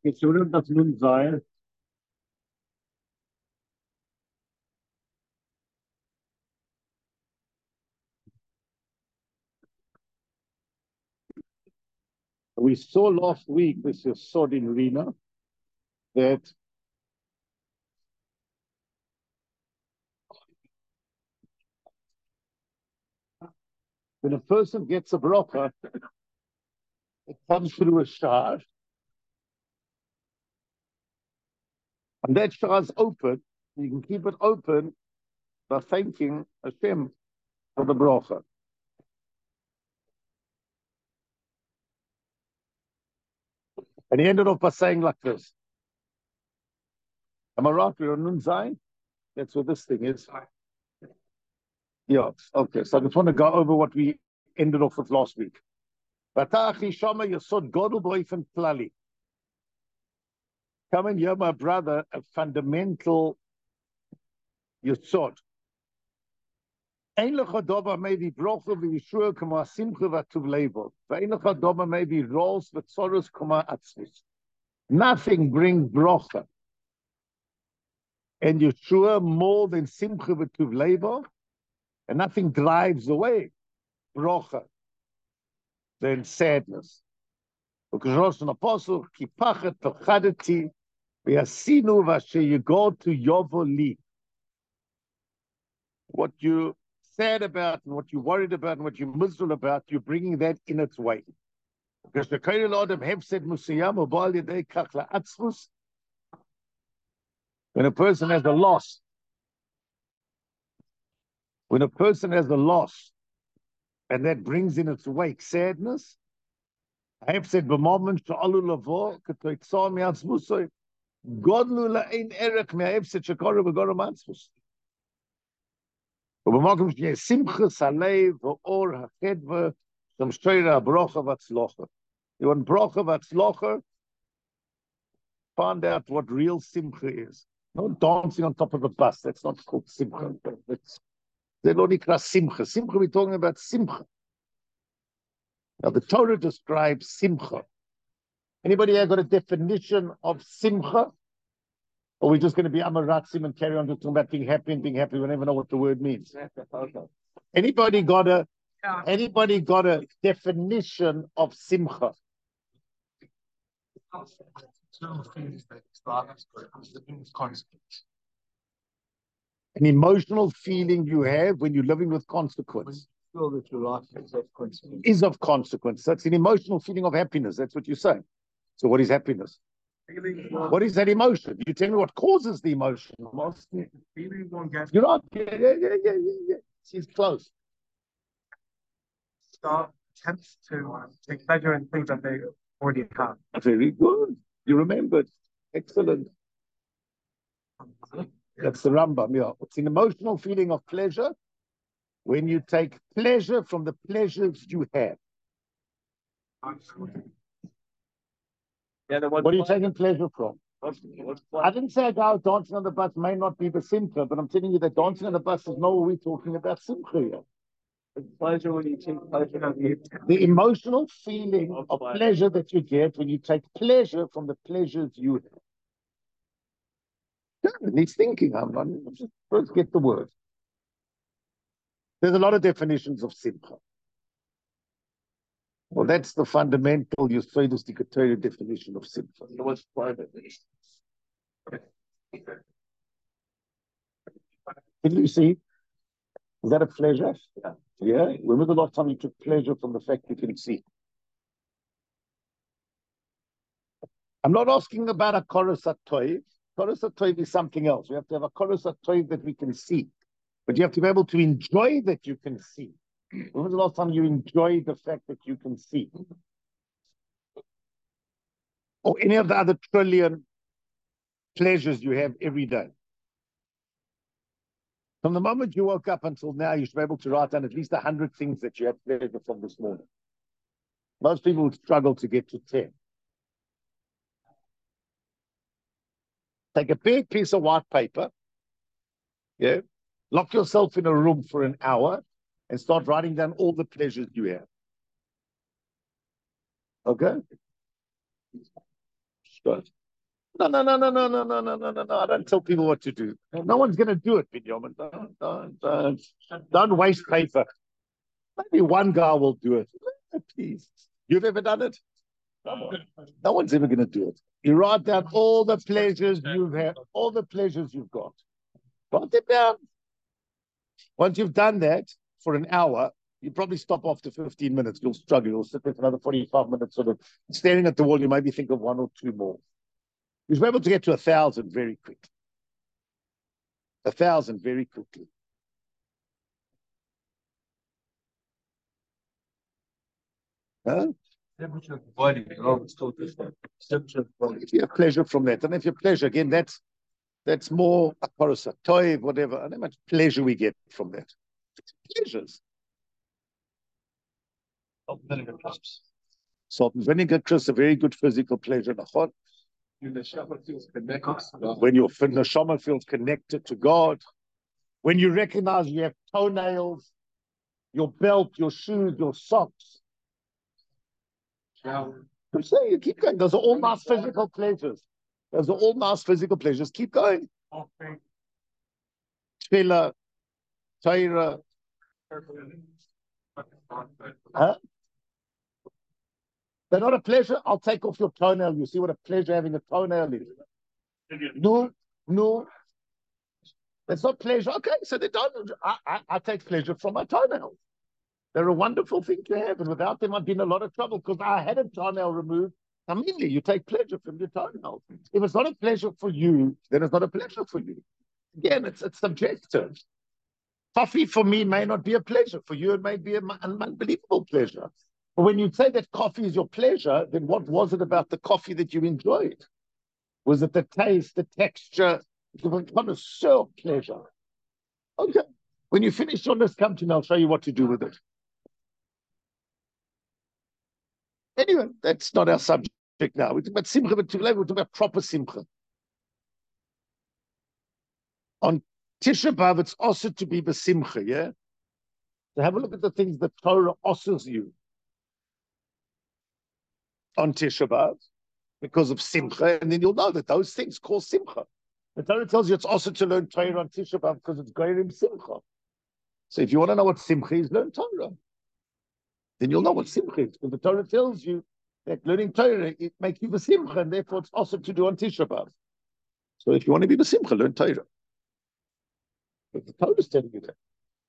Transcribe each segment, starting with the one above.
Jetzt würde das nun sein, we saw last week, this is Sod in Rina, that when a person gets a bracha, it comes through a shah, and that shah is open. You can keep it open by thanking Hashem for the bracha. And he ended off by saying like this. Am I right? We're on Nun Zayin? That's what this thing is. Yeah, okay. So I just want to go over what we ended off with last week. Come and hear, my brother, a fundamental yesod. Ein lecha davar maybe brocha v'yishua kama simcha v'tuv levo. Ve'ein lecha davar maybe rolls v'tzoros kama atzvus. Nothing brings brocha and Yeshua more than simcha v'tuv levo, and nothing drives away brocha than sadness. Because Rosh an apostle ki pachet pachadati v'yasinu v'asher yigod to yovo li. What you sad about and what you're worried about and what you're miserable about, you're bringing that in its way. Because the Kohen Adam have said, when a person has a loss, and that brings in its wake sadness, I have said, Godlu la'ein erech me'hefset shekora v'gora matzvus. ובמקום שתהיה שמחת הלב ואור החדווה, שמשתרע הברכה והצלחה. You want bracha v'atzlocha? Find out what real simcha is. Not dancing on top of a bus. That's not called simcha. They're not nikra simcha. Simcha, we're talking about simcha. Now, the Torah describes simcha. Anybody here got a definition of simcha? Or are we just going to be amaratzim and carry on talking about being happy and being happy? We don't even know what the word means. Anybody got a definition of simcha? An emotional feeling you have when you're living with consequence. Feel that your life is of consequence. Is of consequence. That's an emotional feeling of happiness. That's what you're saying. So what is happiness? What is that emotion? You tell me what causes the emotion. You're not. Yeah. She's close. Start attempts to take pleasure in things that they already have. Very good. You remembered. Excellent. That's the Rambam. Yeah. It's an emotional feeling of pleasure when you take pleasure from the pleasures you have. What are you taking pleasure from? I didn't say a guy dancing on the bus may not be the simcha, but I'm telling you that dancing on the bus is not what we're talking about simcha here. Pleasure when you take pleasure of you. The emotional feeling of pleasure that you get when you take pleasure from the pleasures you have. Yeah, it needs thinking. I'm just first get the word. There's a lot of definitions of simcha. Well, that's the fundamental Yesodistic Torah definition of simcha. What's private? Can you see? Is that a pleasure? Yeah. When was the last time you took pleasure from the fact you can see? I'm not asking about a korosat toiv. Korosat toiv is something else. We have to have a korosat toiv that we can see. But you have to be able to enjoy that you can see. When was the last time you enjoyed the fact that you can see? Or any of the other trillion pleasures you have every day? From the moment you woke up until now, you should be able to write down at least 100 things that you had pleasure from this morning. Most people would struggle to get to 10. Take a big piece of white paper, lock yourself in a room for an hour, and start writing down all the pleasures you have. Okay? Right. No, no, no, no, no, no, no, no, no, no, no. I don't tell people what to do. No one's going to do it, Binyamin. Don't waste paper. Maybe one guy will do it. Please. You've ever done it? No one's ever going to do it. You write down all the pleasures you've had, all the pleasures you've got. Write them down. Once you've done that for an hour, you probably stop after 15 minutes. You'll struggle. You'll sit there for another 45 minutes, sort of staring at the wall. You maybe think of one or two more. You're able to get to 1,000 very quickly. 1,000 very quickly. Huh? If you have pleasure from that, and if you have pleasure, again, that's more a parasa, toy, whatever. And how much pleasure we get from that. Pleasures. Salt and vinegar crisps. Salt and vinegar crisps, a very good physical pleasure. When your neshama feels connected to God, when you recognize you have toenails, your belt, your shoes, your socks. I'm saying, you keep going. Those are all nice physical pleasures. Those are all nice physical pleasures. Keep going. Tefillah, Torah. Huh? They're not a pleasure. I'll take off your toenail. You see what a pleasure having a toenail is. No. That's not pleasure. Okay, so they don't. I take pleasure from my toenails. They're a wonderful thing to have, and without them, I'd be in a lot of trouble because I had a toenail removed. Immediately, you take pleasure from your toenails. If it's not a pleasure for you, then it's not a pleasure for you. Again, it's subjective. Coffee for me may not be a pleasure. For you, it may be an unbelievable pleasure. But when you say that coffee is your pleasure, then what was it about the coffee that you enjoyed? Was it the taste, the texture? It was a connoisseur pleasure. Okay. When you finish your list, come to me. I'll show you what to do with it. Anyway, that's not our subject now. We're talking about simcha, but we're talking about proper simcha. On Tisha B'Av, it's also to be besimcha, yeah? So have a look at the things that Torah offers you on Tisha B'Av because of simcha, and then you'll know that those things cause simcha. The Torah tells you it's also to learn Torah on Tisha B'Av because it's Goyim simcha. So if you want to know what simcha is, learn Torah. Then you'll know what simcha is. Because the Torah tells you that learning Torah, it makes you besimcha, and therefore it's also to do on Tisha B'Av. So if you want to be besimcha, learn Torah. But the Torah is telling you that.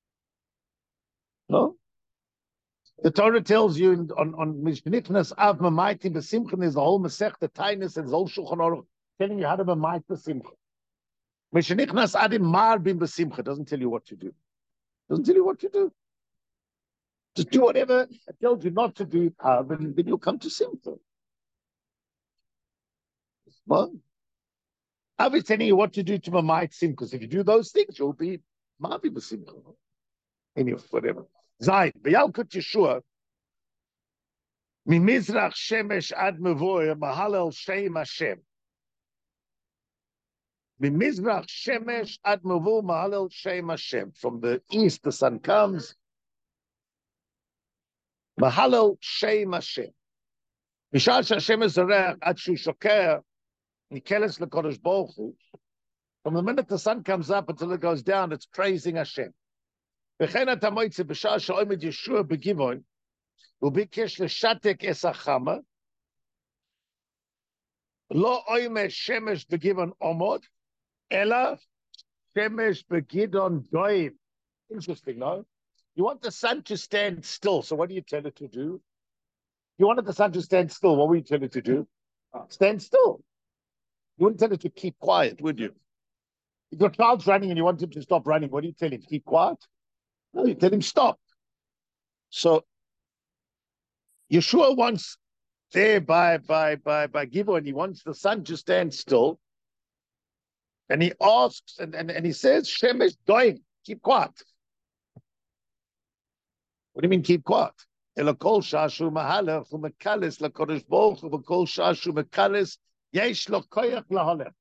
No? The Torah tells you on Mishnichnas Av Mamaitim Besimcha, there's a whole Masech, the Tainus, and Zol Shulchan Aruch telling you how to Mamait Besimcha. Mishnichnas Adim Mar Bim Besimcha doesn't tell you what to do. Doesn't tell you what to do. Just do whatever it tells you not to do, then you'll come to simcha. Well, I was telling you what to do to Mamait Simcha, because if you do those things, you'll be Mavi Besimcha. Anyway, whatever. Zayin, B'Yalkut Yeshua, Mimizrach Shemesh Ad Mevoy, Mahalel Shem Hashem. Mimizrach Shemesh Ad Mevoy, Mahalel Shem Hashem. From the east, the sun comes. Mahalel Shem Hashem. Mishal Hashem Zerech Ad Shu Shoker, Nikeles LeKodesh Baruch Hu. From the minute the sun comes up until it goes down, it's praising Hashem. וכן אתה מוצא בשעה שעומד ישוע בגבעון, וביקש לשתק את החמה, לא עומד שמש בגבעון עומד, אלא שמש בגדעון דוים. Interesting, no? You want the sun to stand still, so what do you tell it to do? You wanted the sun to stand still, what would you tell it to do? Stand still. You wouldn't tell it to keep quiet, would you? If your child's running and you want him to stop running, what do you tell him? Keep quiet? No, you tell him stop. So Yeshua wants there by Givon, he wants the sun to stand still. And he asks and he says, Shemesh doing, keep quiet. What do you mean keep quiet? Elokol shashu mahalach umekalis lakodesh baruch hu v'kol shashu mekalis yesh lo koyach lahalech.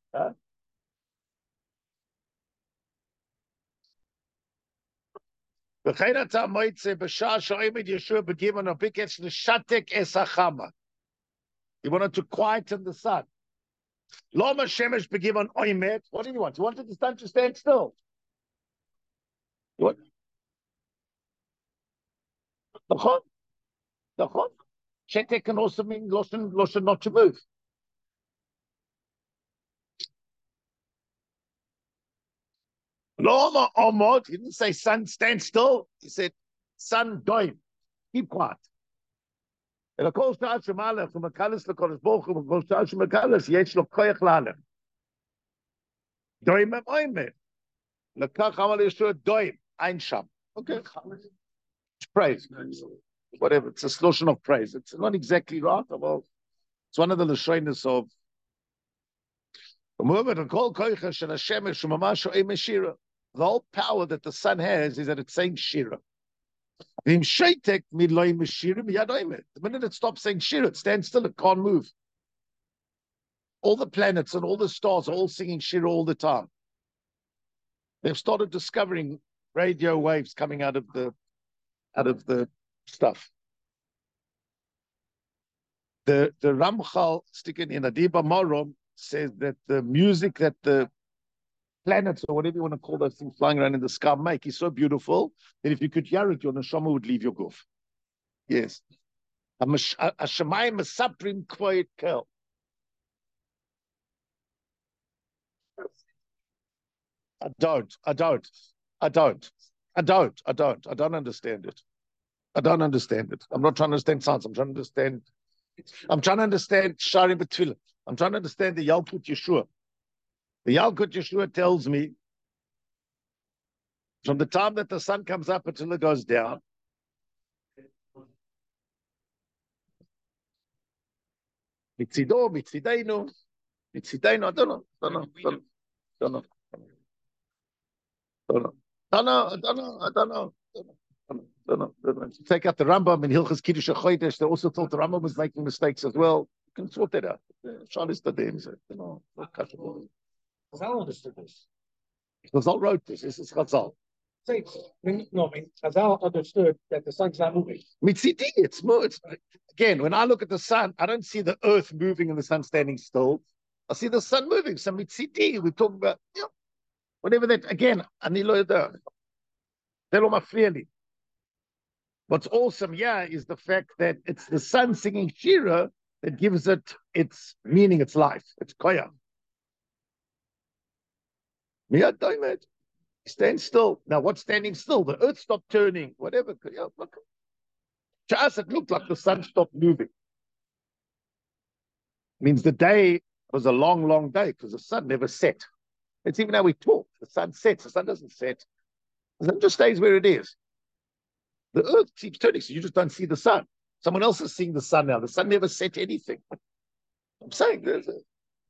וכן אתה מוצא בשעה שעומד ישוע בגבעון וביקש לשתק את החמה. He wanted to quieten the sun. Loma Shemesh begiven oimet. What did he want? He wanted the sun to stand still. What? Nachon. Shetek can also mean loshen not to move. Loma Omod. He didn't say sun stand still. He said sun doim. Keep quiet. And of course, Shemala from Makalis to Kodesh Bochum, of course, Shemakalis, Yesh lo koyach lalem. Doim em oimet. Lekach Amal Yeshua doim ein sham. Okay, it's praise. Whatever, it's a solution of praise. It's not exactly right. Well, it's one of the lashonis of the whole power that the sun has is that it's saying shira. The minute it stops saying shira, it stands still, it can't move. All the planets and all the stars are all singing shira all the time. They've started discovering radio waves coming out of the stuff. The Ramchal sticking in Adiba Morom says that the music that the planets or whatever you want to call those things flying around in the sky make is so beautiful that if you could hear it, your neshama would leave your goof. Yes. Hashemayim mesaprim quiet kel. I don't understand it. I don't understand it. I'm not trying to understand science. I'm trying to understand Sharim B'Tfilah. I'm trying to understand the Yalkut Yeshua. The Yalkut Yeshua tells me from the time that the sun comes up until it goes down, Mitzideinu, I don't know. Take out the Rambam and Hilchas Kiddush HaChodesh. They also thought the Rambam was making mistakes as well. You can sort that out. Chazal understood this. Chazal wrote this. This is Chazal. Chazal understood that the sun's not moving. Mitzidi, it's more. Again, when I look at the sun, I don't see the earth moving and the sun standing still. I see the sun moving. So mitzidi, we talk about whatever that. Again, anilo yada. They're my freely. What's awesome, is the fact that it's the sun singing Shira that gives it its meaning, its life. It's koyach. Miyad doimet. Stand still. Now, what's standing still? The earth stopped turning. Whatever. To us, it looked like the sun stopped moving. Means the day was a long, long day because the sun never set. It's even how we talk. The sun sets. The sun doesn't set. The sun just stays where it is. The earth keeps turning, so you just don't see the sun. Someone else is seeing the sun now. The sun never set anything. I'm saying there's a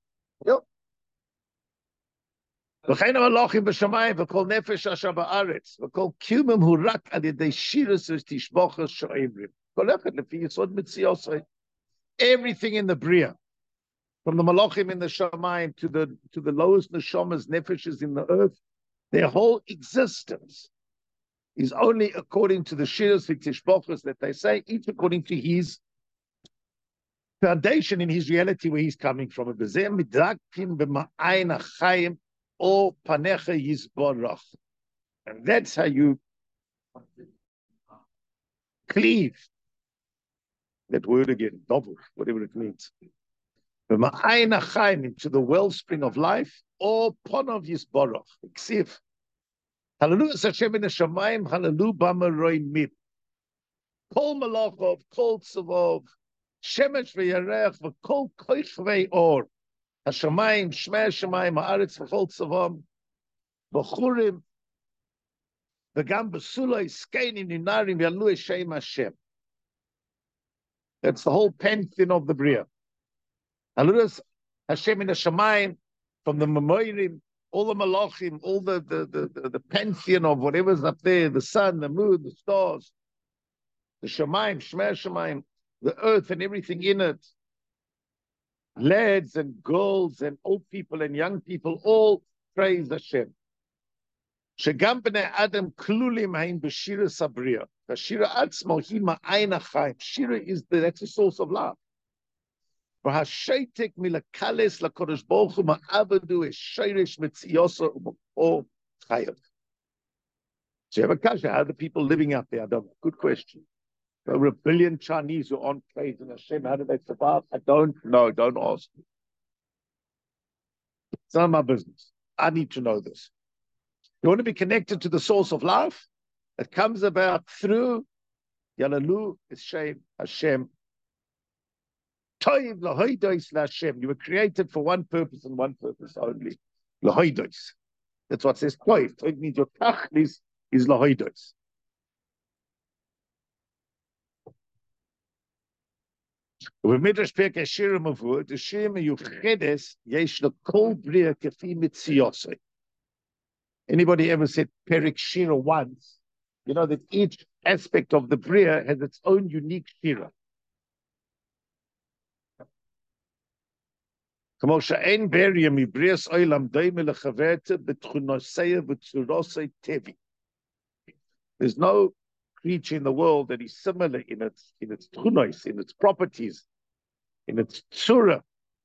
V'chein ha'malachim b'shamayim v'kol nefesh asher ba'aretz v'kol kiyumim hu rak al yedei shiras v'tishbochas sho'evrim kol echad lefi yisod mitziosei. Everything in the bria, from the malachim in the shamayim to the lowest neshamas, nefeshes in the earth, their whole existence is only according to the shiras v'tishbochas that they say, each according to his foundation in his reality where he's coming from. V'zeh midrakim b'ma'ayin ha'chayim or panecha yizborach, and that's how you cleave. That word again, double, whatever it means. Into the wellspring of life, or ponov yizborach. Ksiv. Hallelujah, Hashem in the Shamayim. Hallelujah, b'maroy mib. Kol malachov, kol tzavov, shemesh v'yarech, v'kol koich v'or. Hashemayim, Shmei Hashemayim, Haaretz v'chol tzavam, v'churim, v'gam b'suloi, skeinim, ninarim, v'yalu Hashem Hashem. That's the whole pantheon of the Bria. Hallelujah, Hashem in the Shemayim, from the Memorim, all the Malachim, all the pantheon of whatever's up there, the sun, the moon, the stars, the Shemayim, Shmei Hashemayim, the earth and everything in it. Lads and girls and old people and young people all praise Hashem. Shegam b'nei Adam klulim hain b'shira sabriya. Shira atzmo hi ma'ayin ha'chaim. Shira is that's the source of life. V'hasheitek milakales lakodesh baruch hu ma'avadu es sheirish mitziyosa u'ma'or chayav. So you have a kasha. How are the people living out there? Good question. Over 1 billion Chinese who aren't praised in Hashem. How do they survive? I don't know. Don't ask me. It's not my business. I need to know this. You want to be connected to the source of life? It comes about through Yalalu Shem Hashem. Toiv lahoidos laHashem. You were created for one purpose and one purpose only. Lahoidos. That's what it says toiv. Toiv means your tachlis is lahoidos. Midrash Pirkei Shirim Mavur, the Shirim Yuchedes yesh lekol bria kefi mitziyosei. Anybody ever said Perik Shira once? You know that each aspect of the bria has its own unique Shira. Kamo she'en beria mi brias olam doime lechaverte betchunosei v'tzurosei tevi. There's no creature in the world that is similar in its tchunos, in its properties, in its tzura,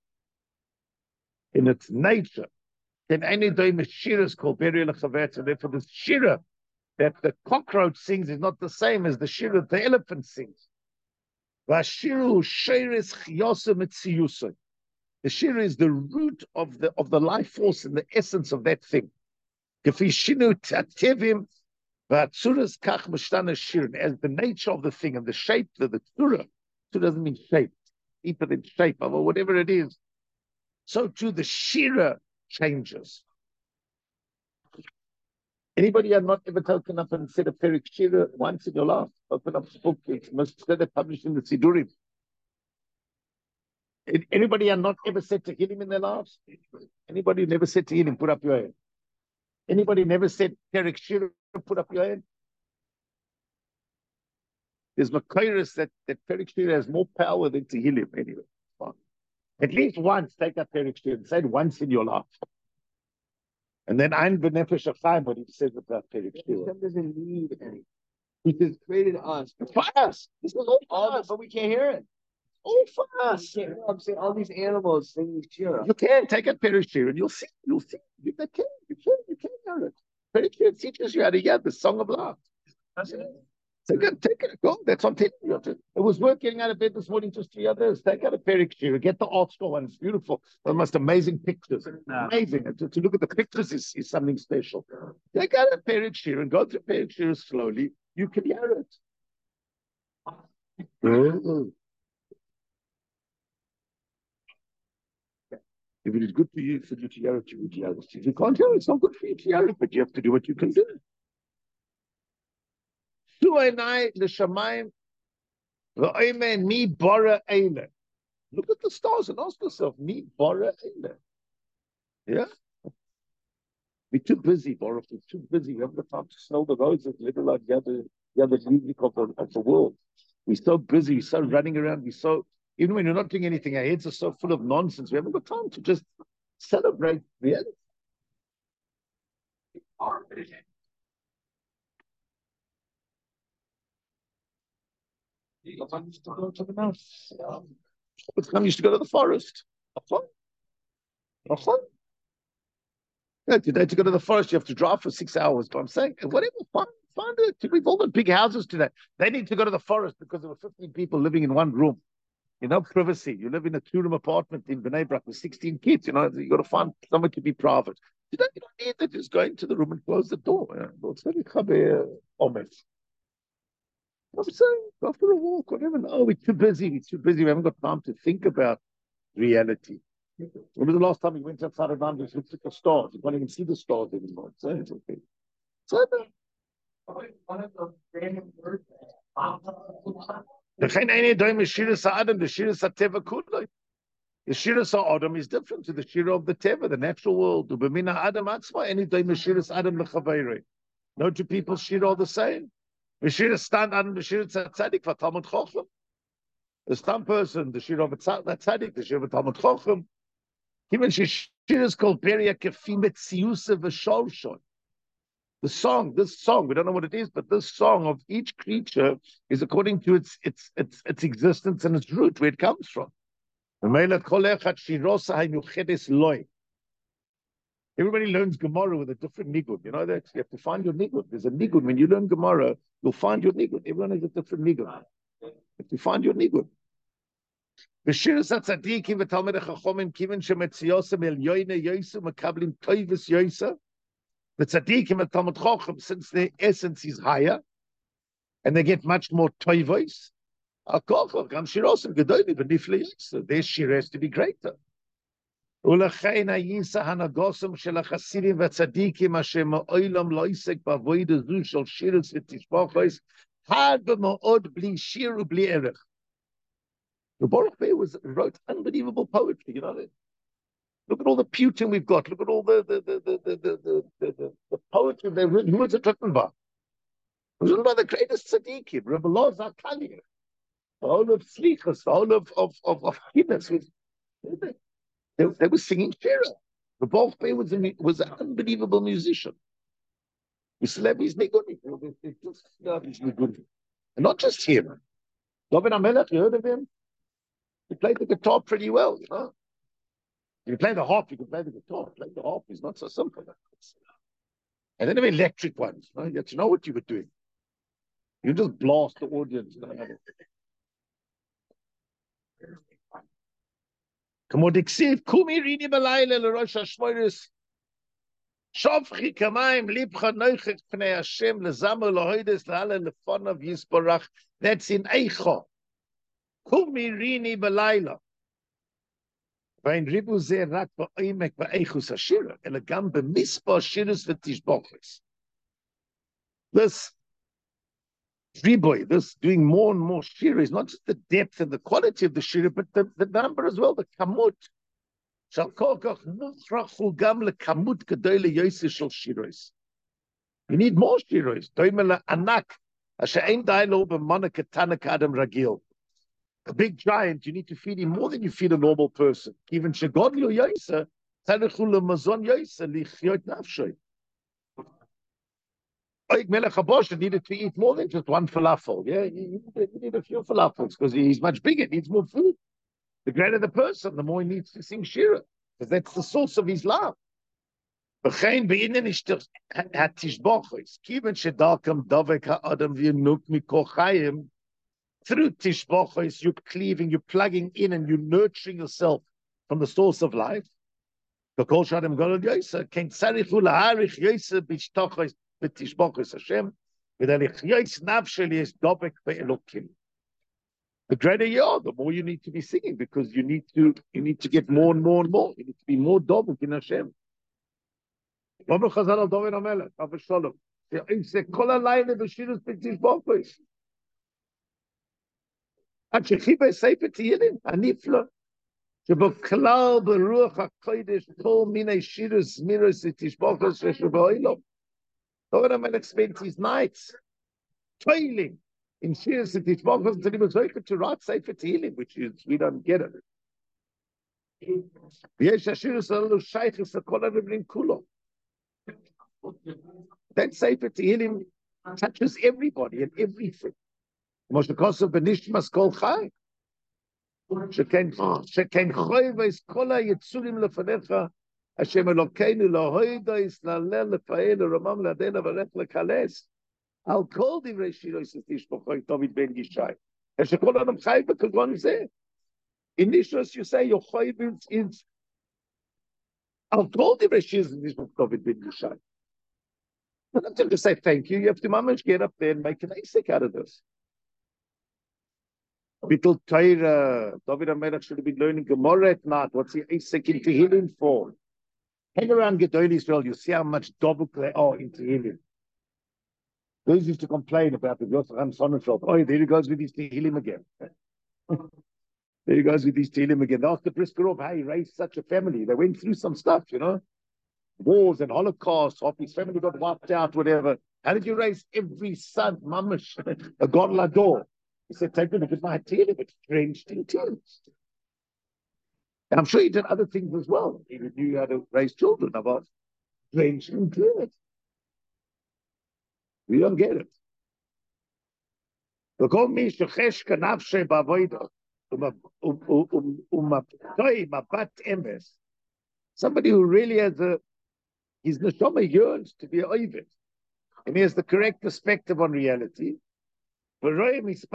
in its nature. Then any doime shira is called beria lechaverte. Therefore, the shira that the cockroach sings is not the same as the shira the elephant sings. Vashiru sheiris chiyosem mitziyusei. The shira is the root of the life force and the essence of that thing. Kefi shinu tatevim v'atzuras kach mishtana shirin. As the nature of the thing and the shape, the tzura doesn't mean shape, deeper than shape, or whatever it is. So too the shira changes. Anybody have not ever taken up and said a perik shira once in your life? Open up the book. It's most published in the Sidurim. Anybody have not ever said Tehillim in their lives? Anybody never said Tehillim? Put up your hand. Anybody never said Perik Shira? Put up your hand. There's Makairis that Perik Shira has more power than Tehillim anyway. At least once take up Perik Shira and say it once in your life. And then Ein B'Nefesh HaChaim, what he says about Perik Shira. Hashem doesn't need any. He has created us. For us. This is all for us. But we can't hear it. All for us. I'm saying all these animals singing Shira. You can take a Perik Shira and you'll see. You can hear it. Perik Shira teaches you how to hear the song of life. That's it. So take it. Go. That's what I'm telling you. It was worth getting out of bed this morning just 3 others. Take out a Perik Shira. Get the art store one. It's beautiful. The most amazing pictures. Amazing. To look at the pictures is something special. Take out a Perik Shira and go through Perik Shira slowly. You can hear it. If it is good for you to hear it, you would hear it. If you can't hear it, it's not good for you to hear it, but you have to do what you can do. Look at the stars and ask yourself, Mi bara eile. Yeah? We're too busy, Baruch. We're too busy. We haven't got time to smell the roses, let alone the other music of the world. We're so busy, we're so running around, even when you're not doing anything, our heads are so full of nonsense. We haven't got time to just celebrate reality. Used to go to the mouse. Some used to go to the forest. Yeah, today to go to the forest, you have to drive for 6 hours. But I'm saying, whatever, find it. We've all got big houses today. They need to go to the forest because there were 15 people living in one room. You know, privacy. You live in a 2-room apartment in Bnei Brak with 16 kids. You know, you got to find somewhere to be private. You don't need that. Just go into the room and close the door. It's very I'm saying, go for a walk, whatever. No, we're too busy. We haven't got time to think about reality. When was the last time you went outside of London and looked at the stars? You can't even see the stars anymore. So it's okay. One of the random words. The Shira Adam is different to the Shira of the Teva, the natural world. No two people's Shira are the same. The Shira stand Adam, the Shira Tzaddik for Talmud Chochem. The stand person, the Shira of a Tzaddik, the Shira of Talmud Chochem. Even Shira is called Beria Kefimet Siyusa V'Sholshon. This song, we don't know what it is, but this song of each creature is according to its existence and its root, where it comes from. Everybody learns Gemara with a different nigun. You know that? You have to find your nigun. There's a nigun. When you learn Gemara, you'll find your nigun. Everyone has a different nigun. You have to find your nigun. B'shiras hatzadikim v'talmidei chachomim kiven shemetziyosem el yoyne yoyse makablim toivus yoyse. The tzadikim and talmid chacham, since their essence is higher, and they get much more toivos, gam shirosem gedolim v'nifle yoyse. Their shir has to be greater. ולכן היסה הנגוסם של החסידים והצדיקים אשר מעולם לא עסק בעבודה זו של שירס ותשבחות, הרבה מאוד בלי שיר ובלי ערך. The Baruch Be'er wrote unbelievable poetry, you know that? Look at all the Putin we've got. Look at all the poetry they've written. Who was it written by? It was written by the greatest tzaddikim, Rebbe Loza Kali, the whole of Slichas, the whole of Kiddush. They were singing Shira. The Baruch Be'er was an unbelievable musician. He still have his nigunim. And not just him. David HaMelech, you heard of him? He played the guitar pretty well, you know. If you play the harp, you can play the guitar. Play the harp is not so simple. And then the electric ones, you know, you have to know what you were doing. You just blast the audience. Kmodeksiv kumi rini belayla lerosh hashmoris shavchi kamayim libcha noichek pnei Hashem lezamer lohoides lehala lefonav yisbarach. That's in Eicha. Kumi rini belayla. Vain ribu ze rak ba'oimek ba'eichus hashira elegam b'mispa shiras v'tishbochis. This riboy, this doing more and more shira is not just the depth and the quality of the shira, but the number as well, the kamut. Shal kol kach muchrachu gam lekamut gedoi leyosi shel shiros. You need more shiros. Doimela anak asher ein dai lo b'mana ketana k'adam ragil. A big giant, you need to feed him more than you feed a normal person. Even shegodlu yosa tzarichu lemazon yosa lichyot nafshay. Melech HaBosher needed to eat more than just one falafel. Yeah, you need a few falafels because he's much bigger, needs more food. The greater the person, the more he needs to sing Shira, because that's the source of his love. Through Tishbochos, you're cleaving, you're plugging in, and you're nurturing yourself from the source of life. The greater you are, the more you need to be singing, because you need to get more and more and more. You need to be more dobek in Hashem. שבכלל ברוח הקודש כל מיני שירס מירס ותשבחות שבעולם. David HaMelech spent his nights toiling in shiras ותשבחות until he was able to write Sefer Tehillim, which is, we don't get it. ויש השירס הללו שייכס לכל הרבנים כולו. That Sefer Tehillim touches everybody and everything. כמו שכוסף בנשמס כל חי. שכן חוי ויש כל היצורים לפניך, השם אלוקינו להוידו יסללל לפעל לרומם לעדנה ולך לקלס, על כל דברי שירו תשבחו דוד בן ישי. שכל אדם חי בכגון זה. In Nishros you say your chayv is על כל דברי שירו תשבחו דוד בן ישי. You don't have to say thank you, you have to mamash get up there and make an asik out of this. Bittul Torah, David HaMelech should have been learning Gemara at night. What's he asik in Tehillim for? Hang around Gedol Israel, you see how much double they are in Tehillim. Those used to complain about the Yosef Sonnenfeld. Oh, there he goes with his Tehillim again. There he goes with his Tehillim again. They asked the Briskerov how he raised such a family. They went through some stuff, you know, wars and Holocaust. Half his family got wiped out, whatever. How did you raise every son, mamash, a god lador? He said, take a look at my Tehillim, it's drenched in tears. And I'm sure he did other things as well. He knew how to raise children, about drenched in tears. We don't get it. Somebody who really has his neshama yearns to be an oived, and he has the correct perspective on reality. Here comes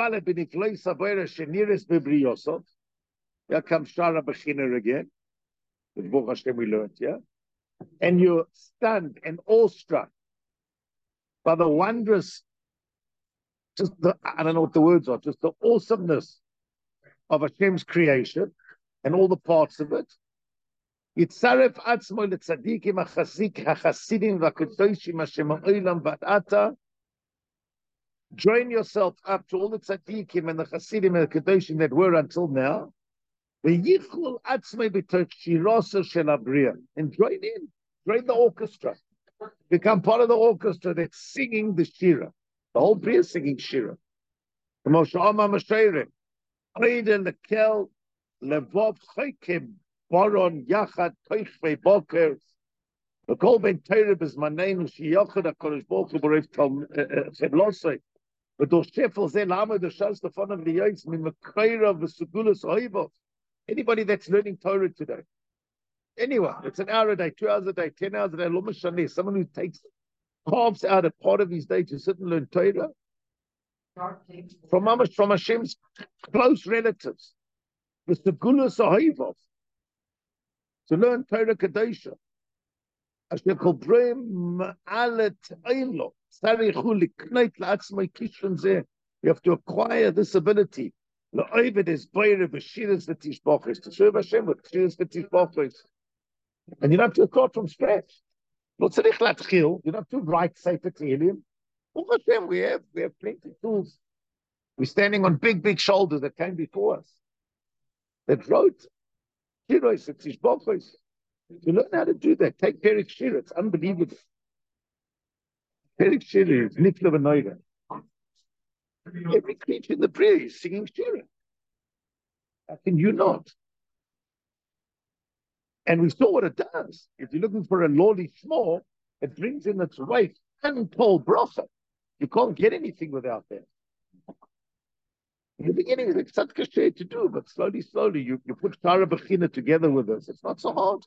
Shara Bechiner again. With Baruch Hashem we learned, yeah? And you're stunned and awestruck by the wondrous, I don't know what the words are, just the awesomeness of Hashem's creation and all the parts of it. Yitzaref atzmo letzadikim hachasidim v'akadoshim Hashem ha'olam v'ata. Join yourself up to all the tzadikim and the chasidim and the kadoshim that were until now. V'yichul atzmo b'toshirasa shel habriya. And join in, join the orchestra. Become part of the orchestra that's singing the shira. The whole Bria is singing shira. The Moshe Amar Mashiach. Oida lekel levov chaykim baron yachad toichvei boker. The kol ben Torah is my name. Shiyachad HaKadosh Baruch Hu b'reif chedlosei. But those shefels they lama the shas the fun of the yoyts mimakaira v'sugulas oivot. Anybody that's learning Torah today, anyone, it's an hour a day, 2 hours a day, 10 hours a day, lo mishaneh, someone who carves out a part of his day to sit and learn Torah from Hashem's close relatives, the Segulas Ahivov, to learn Torah Kadesha. Asher kol breim ma'alet einlo, tzarichu likneit la'atzmai kishon zeh. You have to acquire this ability. La'oived is beire b'shiras v'tishbachos, to serve Hashem with shiras v'tishbachos. And you don't have to start from scratch. Lo tzarich latchil, you don't have to write Sefer Tehillim. Baruch Hashem, we have plenty of tools. We're standing on big shoulders that came before us, that wrote shiras v'tishbachos. You learn how to do that. Take Perek Shira. It's unbelievable. Perek Shira is Nifla v'Noida. Every creature in the prayer is singing Shira. How can you not? And we saw what it does. If you're looking for a lowly small, it brings in its weight untold bracha. You can't get anything without that. In the beginning, it's such a share to do, but slowly, you put Shara Bechina together with us. It's not so hard.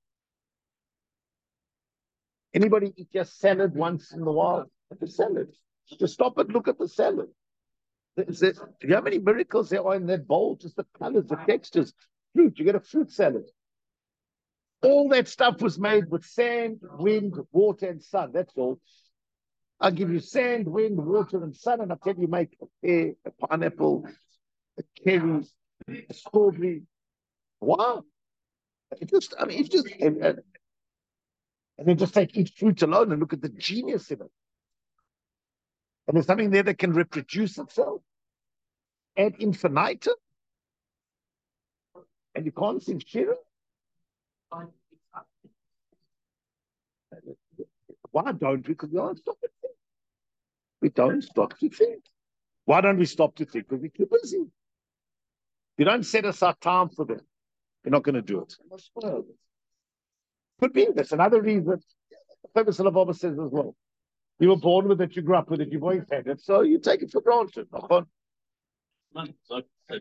Anybody eat your salad once in a while? The salad. Just stop and look at the salad. Do you know how many miracles there are in that bowl? Just the colors, the textures. Fruit. You get a fruit salad. All that stuff was made with sand, wind, water, and sun. That's all. I'll give you sand, wind, water, and sun, and I'll tell you make a pear, a pineapple, a cherry, a strawberry. Wow. And then just take each fruit alone and look at the genius in it. And there's something there that can reproduce itself ad infinitum. And you can't sing Shira. Why don't we? Because we don't stop to think. We don't stop to think. Why don't we stop to think? Because we're too busy. You don't set aside time for them. You're not going to do it. Could be. That's another reason. Professor Lababa says as well. You were born with it, you grew up with it, you've always had it, so you take it for granted.